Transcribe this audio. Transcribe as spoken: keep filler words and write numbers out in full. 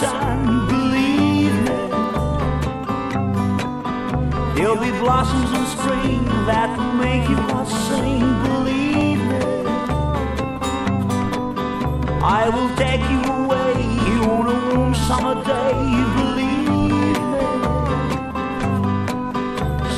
done, believe me. There'll be blossoms in spring that will make your heart sing, believe me. I will take you away on a warm summer day, believe me.